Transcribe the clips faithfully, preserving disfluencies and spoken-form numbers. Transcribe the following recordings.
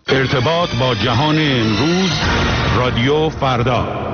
ارتباط با جهان امروز، رادیو فردا.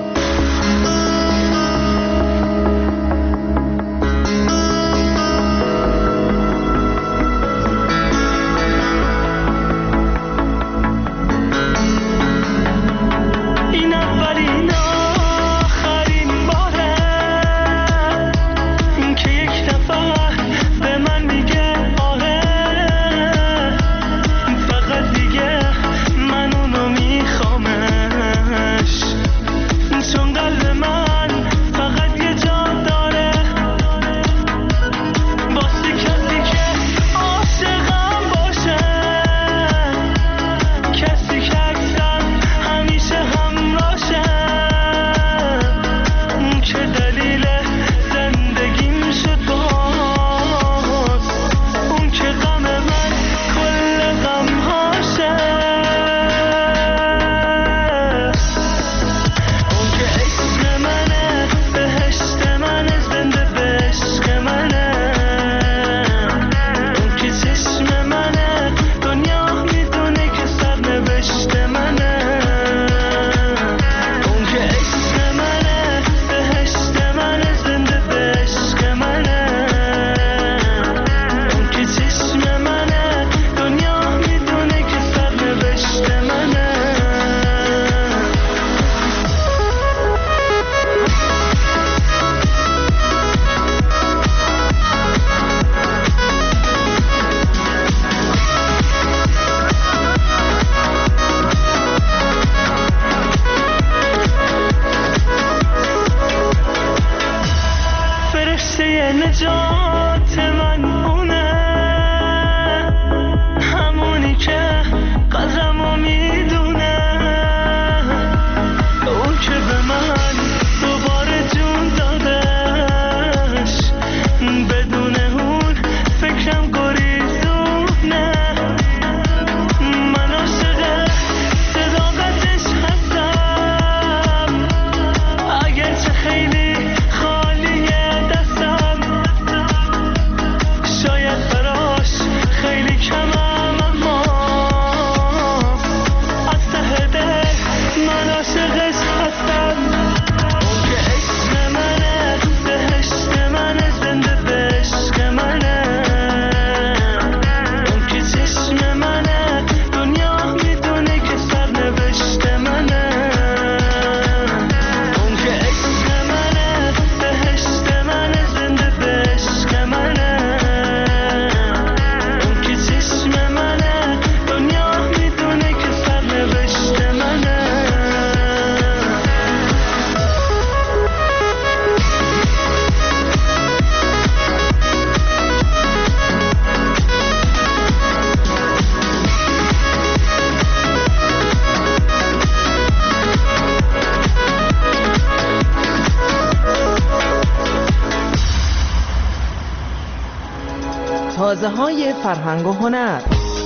تازه های فرهنگ و هنر.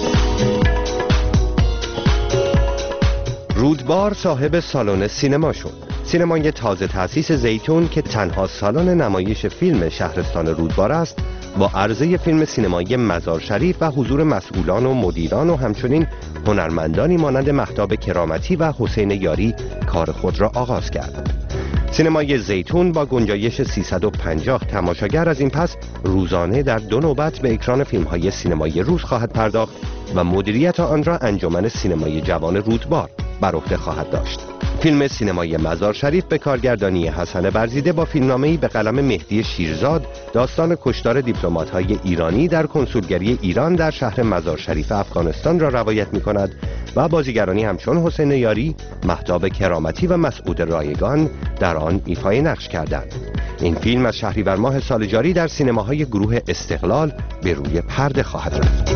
رودبار صاحب سالن سینما شد. سینمای تازه تأسیس زیتون که تنها سالن نمایش فیلم شهرستان رودبار است، با عرضه فیلم سینمایی مزار شریف و حضور مسئولان و مدیران و همچنین هنرمندانی مانند مهتاب کرامتی و حسین یاری کار خود را آغاز کرد. سینمای زیتون با گنجایش سیصد و پنجاه تماشاگر از این پس روزانه در دو نوبت به اکران فیلم‌های سینمایی روز خواهد پرداخت و مدیریت آن را انجمن سینمای جوان رودبار بر عهده خواهد داشت. فیلم سینمای مزار شریف به کارگردانی حسن برزیده با فیلمنامه‌ای به قلم مهدی شیرزاد داستان کشتار دیپلمات‌های ایرانی در کنسولگری ایران در شهر مزار شریف افغانستان را روایت می‌کند و بازیگرانی همچون حسین یاری، مهتاب کرامتی و مسعود رایگان در آن ایفای نقش کردند. این فیلم از شهریور ماه سال جاری در سینماهای گروه استقلال به روی پرده خواهد رفت.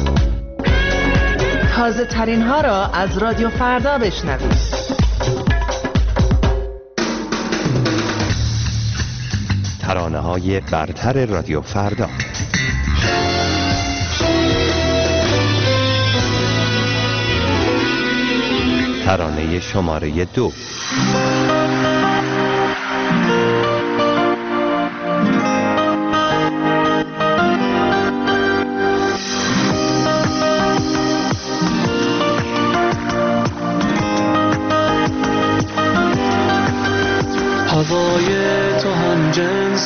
تازه ترین ها را از رادیو فردا بشنوید. ترانه های برتر رادیو فردا. ترانه شماره دو.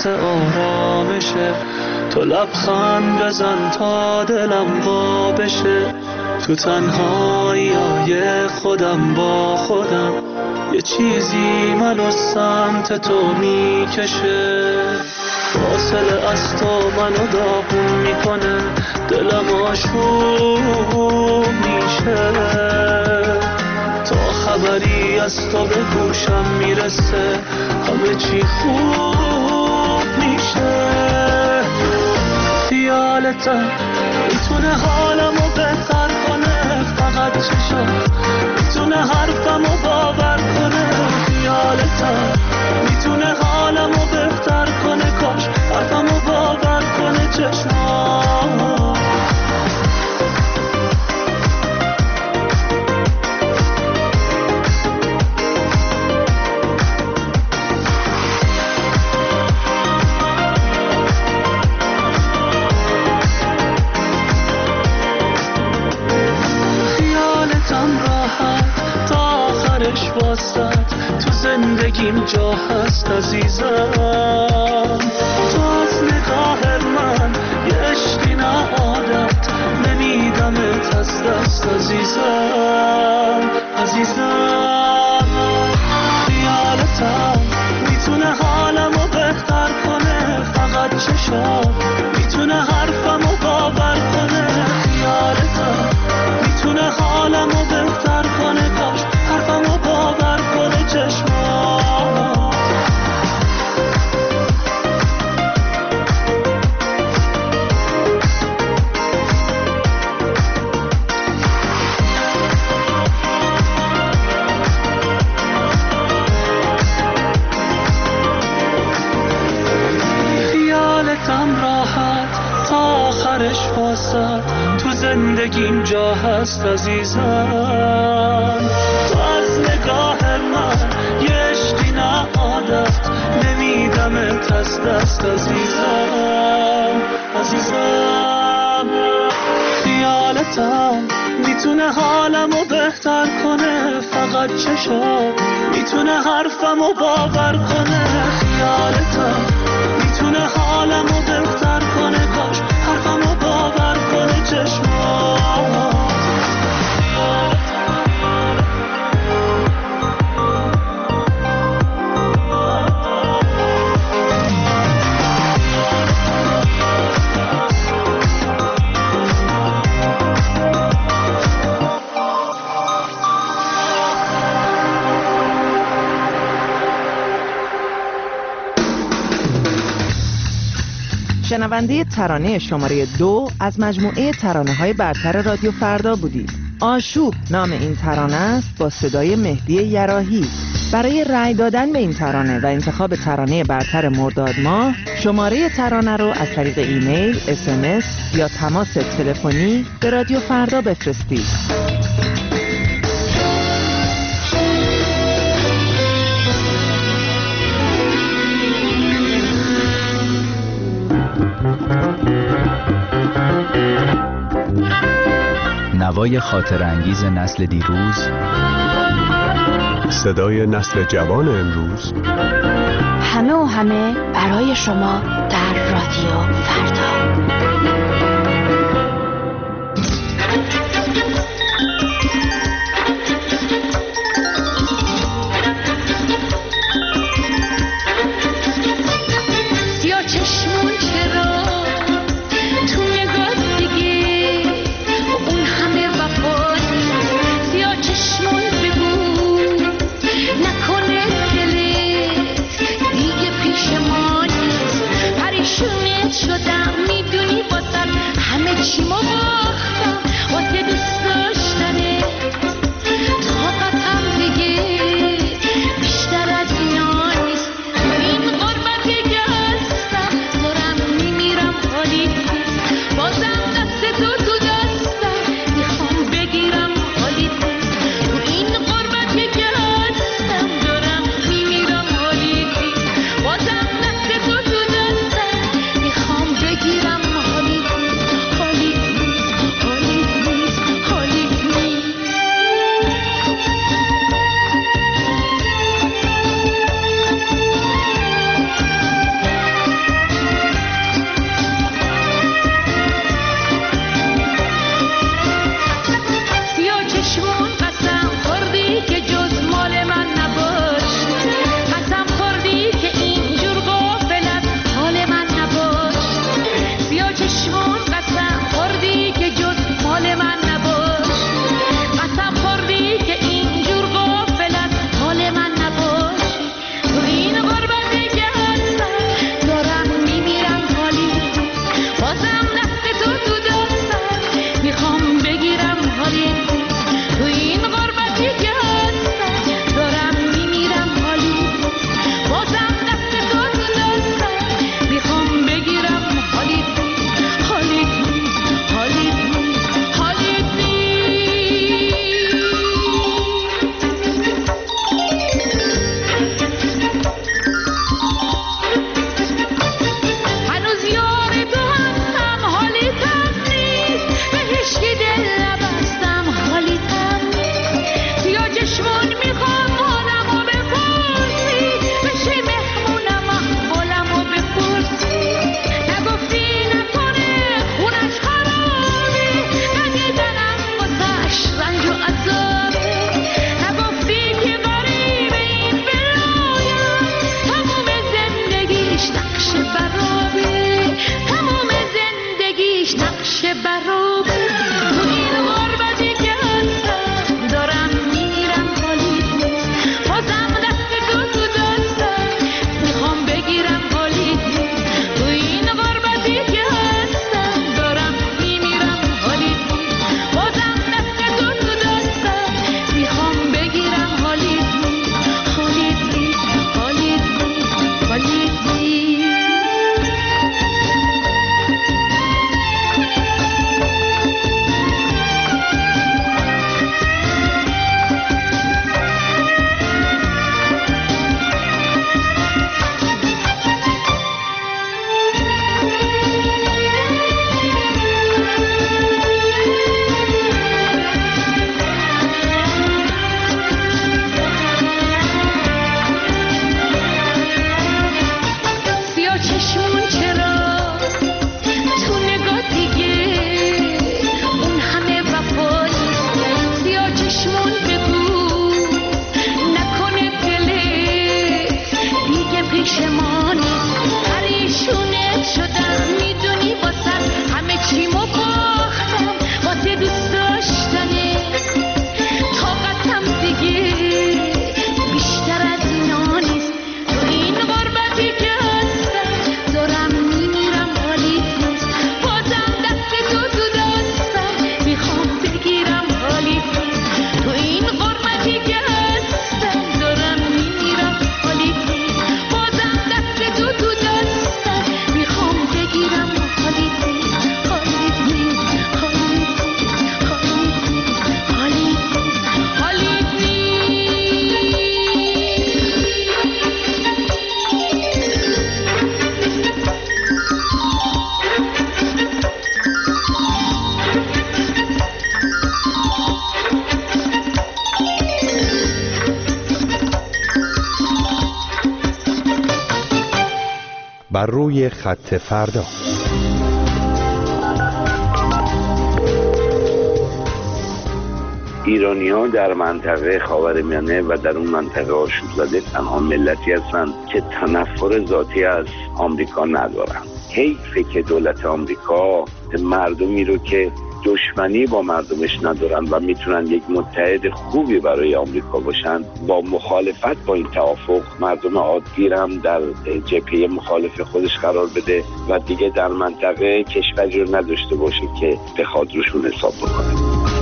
باعث آرامشه. تو لبخند بزن تا دلم وا بشه، تو تنهایی خودم با خودم یه چیزی منو سمت تو میکشه. فاصله از تو منو داغون میکنه، دلم آشوب میشه. تا خبری از تو به گوشم میرسه همه چی خوب میشه. خیالتم میتونه حالمو بهتر کنه، فقط چشات میتونه حرفمو باور کنه. خیالتم میتونه حالمو بهتر کنه، کاش حرفمو باور کنه چشمات. تو زندگیم جا هست عزیزم، تو از نگاه من یه عشقی نه عادت، نمیدمت از دست عزیزم. عزیزم خیالتم میتونه حالمو بهتر کنه، فقط چشات میتونه حرفمو باور کنه. خیالتم میتونه حالمو بهتر کنه، کاش حرفمو باور کنه چشمات. خیالتم راحت تا آخرش واسد، تو زندگیم جا هست عزیزم. تو از نگاه من یه عشقی نه عادت، نمیدمت از دست عزیزم. عزیزم خیالتم میتونه حالمو بهتر کنه، فقط چشات میتونه حرفمو باور کنه. خیالتم میتونه حالمو بهتر کنه، کاش حرفمو باور کنه چشمات. شنونده ترانه شماره دو از مجموعه ترانه‌های برتر رادیو فردا بودید. آشوب نام این ترانه است با صدای مهدی یراحی. برای رأی دادن به این ترانه و انتخاب ترانه برتر مرداد ماه، شماره ترانه رو از طریق ایمیل، اس ام اس یا تماس تلفنی به رادیو فردا بفرستید. نوای خاطر انگیز نسل دیروز، صدای نسل جوان امروز، همه و همه برای شما در رادیو فردا. شدم میدونی واسه بر روی خط فردا. ایرانی‌ها در منطقه خاورمیانه و در اون منطقه آشوب زده تنها ملتی هستند که تنفر ذاتی از آمریکا ندارن. حیفه که دولت آمریکا مردمی رو که دشمنی با مردمش ندارن و میتونن یک متحد خوبی برای آمریکا باشن، با مخالفت با این توافق مردم عادی هم در جبهه مخالف خودش قرار بده و دیگه در منطقه کشوری رو نداشته باشه که بخواد روشون حساب بکنه.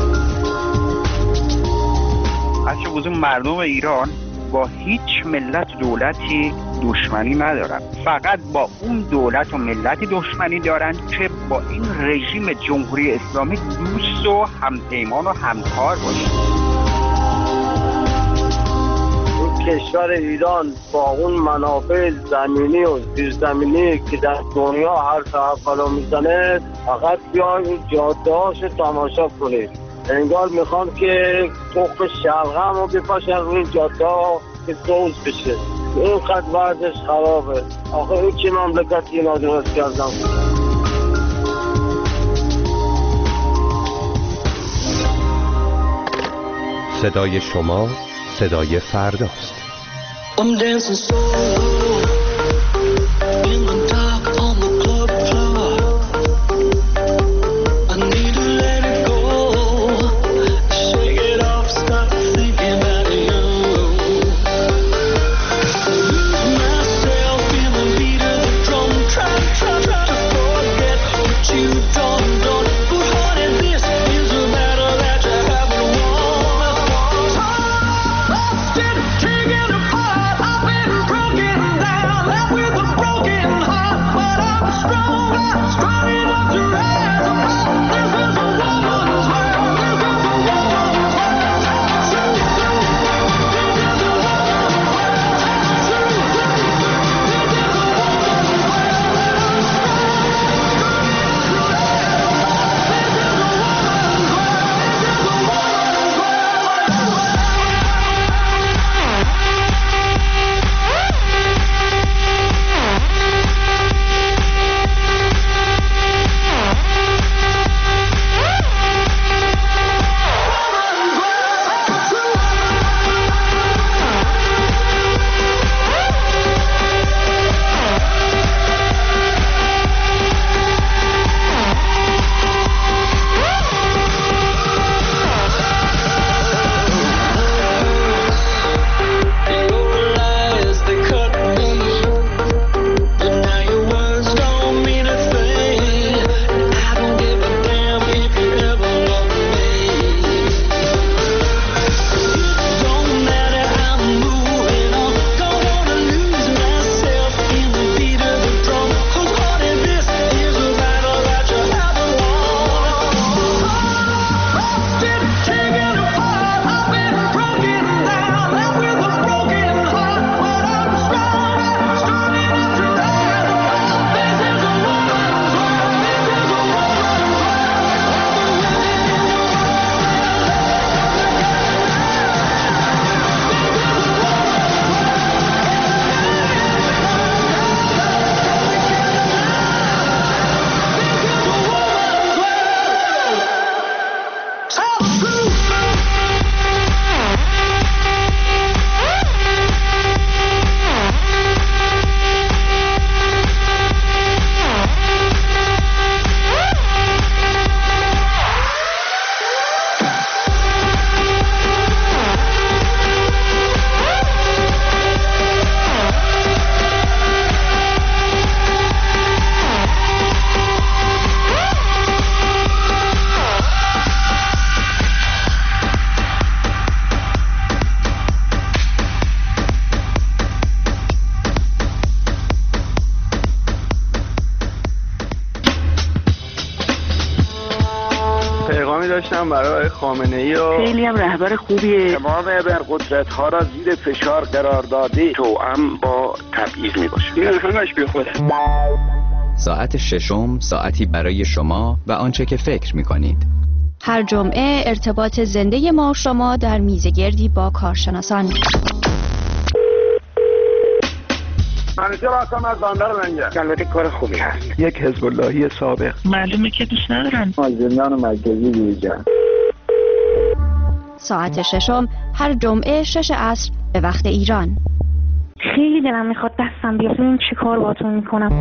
اصلا بزرگ مردم ایران با هیچ ملت دولتی دشمنی ندارن، فقط با اون دولت و ملتی دشمنی دارن که با این رژیم جمهوری اسلامی دوست و همپیمان و همکار باشن. کشور ایران با اون منابع زمینی و زیرزمینی که در دنیا هر طرف بالا میزنه، فقط بیاین این جاده هاشو تماشا کنید. انگار میخوام که تخم شلغم رو بپاشن روی این جاده ها که سوز بشه. این خط ورزش خرابه. آخه این چه مملکت اینا درست کردن؟ صدای شما صدای فرداست. I'm dancing solo in the dark on the club floor. I need to let it go, shake it off, stop thinking about you. Lose myself in the beat of the drum, try, try, try to forget what you done, done. But honey, this is a battle that you haven't won. Did take it apart, I've been broken down, left with a broken heart, but I'm stronger, strong enough to rise above. This is a woman's world, this is a woman's world. This is a woman's داشتم برای خامنه‌ای و خیلی هم رهبر خوبیه. تمام ابرقدرت‌ها را زیر فشار قرار داده توأم با تبعیض می‌باشه. این همش بیخوده. ساعت ششم ساعتی برای شما و آنچه که فکر می‌کنید. هر جمعه ارتباط زنده ما و شما در میزگردی با کارشناسان. منیجر هستم از بندر لنگر. البته کار خوبی هست. یک حزب اللهی سابق. معلومه که دوست ندارن. از زندان مرکزی بیرجن. ساعت ششم هر جمعه شش عصر به وقت ایران. خیلی دلم میخواد دستم بیاد ببین چی کار باهاتون میکنم.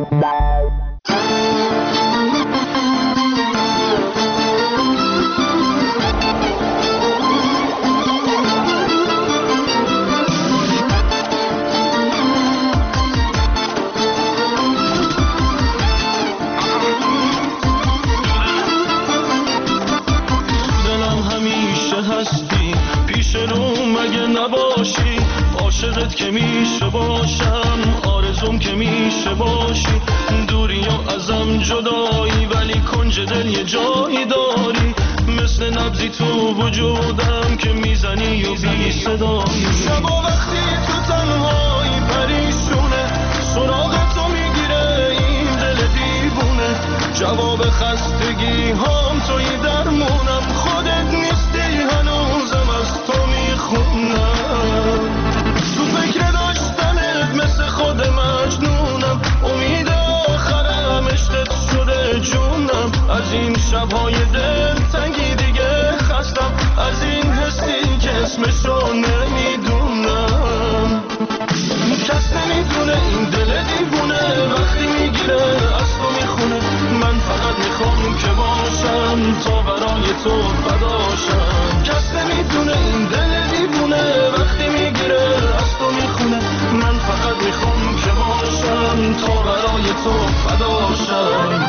عاشقت که میشه باشم، آرزوم که میشه باشی، دوری و ازم جدایی ولی کنج دل یه جایی داری، مثل نبضی تو وجودم که میزنی و بی صدایی. شبا وقتی تو تنهایی پریشونه، سراغ تو میگیره این دل دیوونه، جواب خستگی هام توی درمونم، خودت نیستی هنوزم از تو میخونم. تو فکر داشتنت مثل خود مجنونم، امید آخرم عشقت شده جونم، از این شبهای دل تنگی دیگه خستم، از این حسی که اسمشو نمیدونم. کس نمیدونه این دل دیوونه وقتی میگیره از تو میخونه، من فقط میخوام که باشم تا برای تو فداشم. کس نمیدونه این دل دیوونه وقتی میگیره از تو میخونه، من فقط میخوام که باشم تا برای تو فداشم.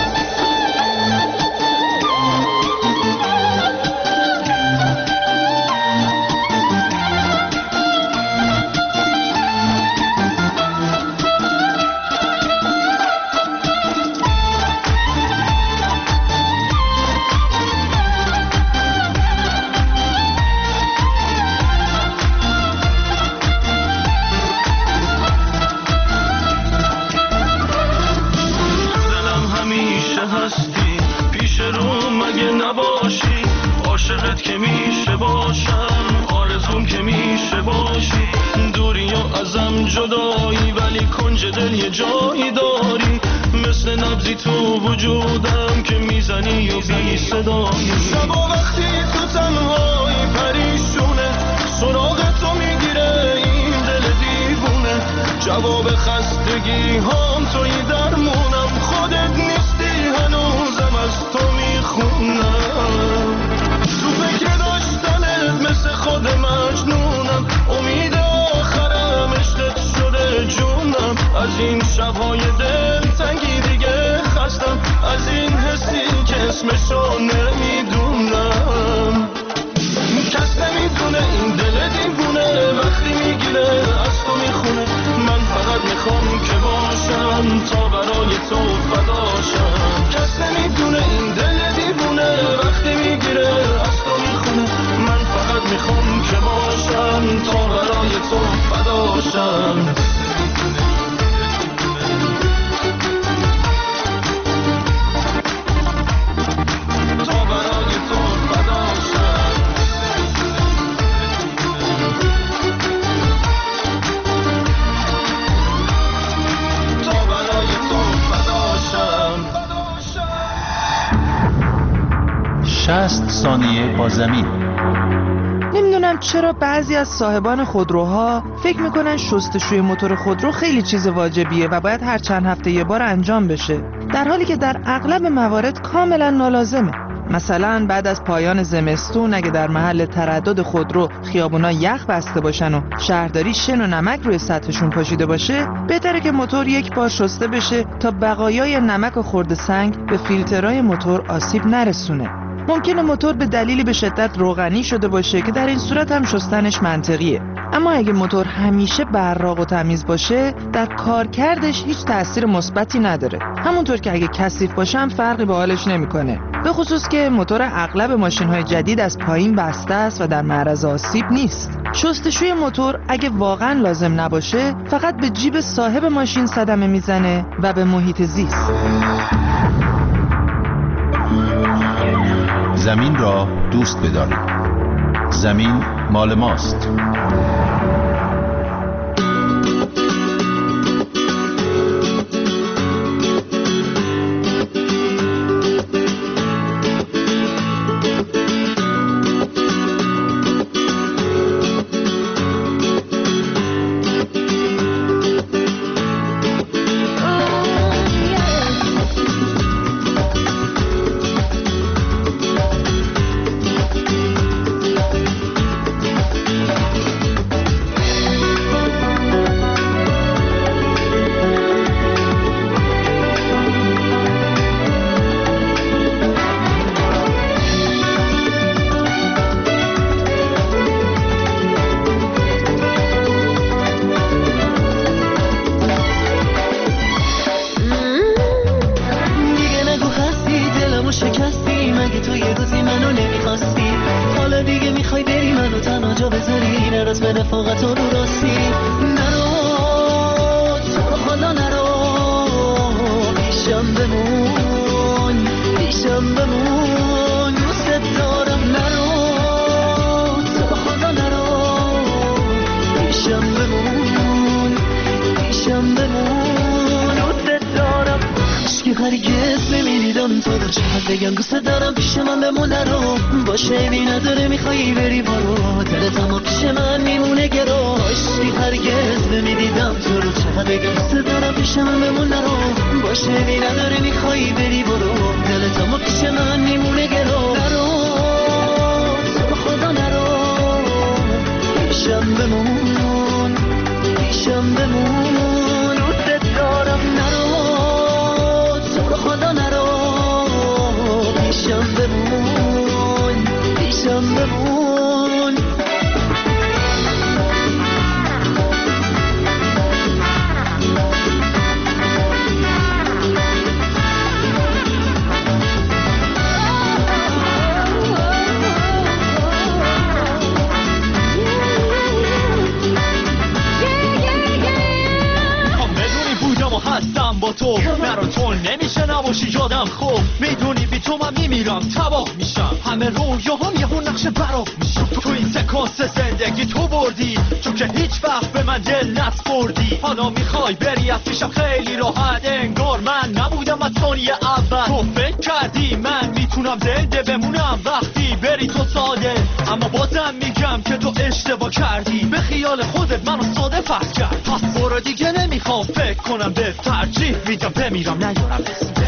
عاشقت که میشه باشم، آرزوم که میشه باشی، دوری و ازم جدایی ولی کنج دل یه جایی داری، مثل نبضی تو وجودم که میزنی و بی صدایی. شبا وقتی تو تنهایی پریشونه، سراغ تو میگیره این دل دیوونه، جواب خستگی هام توی درمونم، خودت نیستی هنوزم از تو میخونم. تو فکر داشتنت مثل خود مجنونم، امید آخرم عشقت شده جونم، از این شبهای دل تنگی دیگه خستم، از این حسی که اسمشو نمیدونم. کس نمیدونه این دل دیوونه وقتی میگیره از تو میخونه، من فقط میخوام که باشم تا برای تو فداشم. کس نمیدونه این دل دیوونه وقتی میگیره از تو میخونه، من فقط میخوام که باشم تا برای تو فداشم. شصت ثانیه با زمین. نمیدونم چرا بعضی از صاحبان خودروها فکر میکنن شستشوی موتور خودرو خیلی چیز واجبیه و باید هر چند هفته یه بار انجام بشه، در حالی که در اغلب موارد کاملا نالازمه. مثلا بعد از پایان زمستون اگه در محل تردد خودرو خیابونا یخ بسته باشن و شهرداری شن و نمک روی سطحشون پاشیده باشه، بهتره که موتور یک بار شسته بشه تا بقایای نمک و خرد سنگ به فیلترهای موتور آسیب نرسونه. ممکنه موتور به دلیلی به شدت روغنی شده باشه که در این صورت هم شستنش منطقیه، اما اگه موتور همیشه براق و تمیز باشه در کارکردش هیچ تأثیر مثبتی نداره، همونطور که اگه کثیف باشه هم فرقی به حالش نمیکنه، به خصوص که موتور اغلب ماشین‌های جدید از پایین بسته است و در معرض آسیب نیست. شستشوی موتور اگه واقعا لازم نباشه فقط به جیب صاحب ماشین صدمه میزنه و به محیط زیست. زمین را دوست بدارید. زمین مال ماست. از به رفاقت و رو راستی نرو تو رو خدا نرو پیشم بمون پیشم بمون دوست دارم نرو تو رو خدا نرو پیشم بمون پیشم بمون دوست دارم عشقی هرگز نمیدیدم تو رو چقدر بگم دوست دارم پیش من بمون نرو باشه بی نداره میخوایی بری برو دلت اما پیش من میمونه گرو عشقی هرگز نمیدیدم تو رو چقدر بگم دوست دارم پیش من بمون نرو باشه بی نداره میخوایی بری برو دلت اما پیش من میمونه گرو نرو تو خدا نرو پیشم بمون پیشم بمون دوست دارم نرو تو خدا نرو پیشم بمون پیشم بمون هستم با تو نرو تو نمیشه نباشی یادم خوب میدونی بی تو من میمیرم تباه میشم همه رویاهام یهو نقشه براب میشم تو این سکانس زندگی تو بردی چون که هیچ وقت به من دل نسپردی حالا میخوای بری از پیشم خیلی راحت انگار من نبودم از ثانیه اول تو فکر کردی من میتونم زنده بمونم وقتی بری تو ساده اما بازم میگم که تو اشتباه کردی به خیال خودت منو ساده فرض کرد پس برو دیگه نمیخوام فکر کنم به ترجیح میدم بمیرم نیارم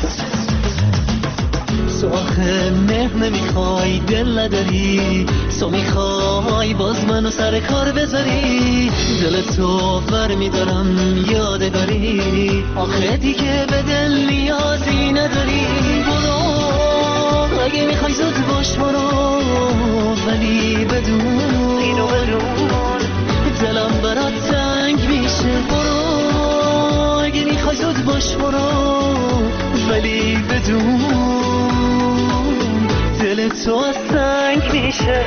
تو آخه مهر نمیخوای دل نداری تو میخوای باز منو سر کار بذاری دل تو بر میدارم یادگاری آخه دیگه به دل نیازی نداری برو اگه میخوای زود باش برو ولی بدون اینو بدون دلم برات تنگ میشه برو اگه میخوای زود باش برو ولی بدون دل تو از سنگ میشه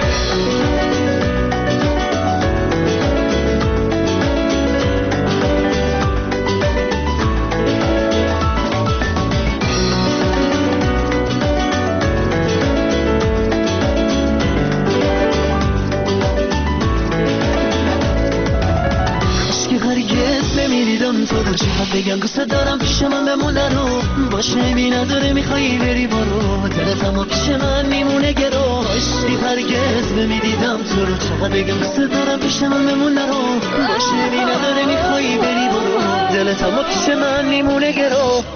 نمیدیدم تو رو چقدر بگم دوست دارم پیش من بمون نرو باشه بی نداره میخوایی بری برو دلت اما پیش من میمونه گرو عشقی هرگز نمیدیدم تو رو چقدر بگم دوست دارم پیش من بمون نرو باشه بی نداره میخوایی بری برو دلت اما پیش من میمونه گرو